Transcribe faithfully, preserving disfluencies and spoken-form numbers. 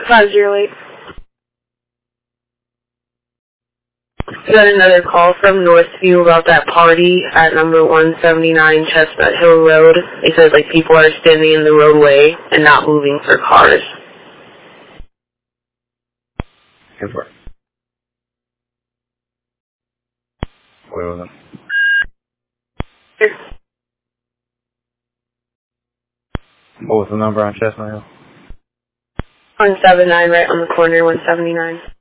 five zero eight. We got another call from Northview about that party at number one seventy-nine Chestnut Hill Road. They said, like, people are standing in the roadway and not moving for cars. Good work. Where was it? What was the number on Chestnut Hill? one seventy-nine, right on the corner, one seventy-nine.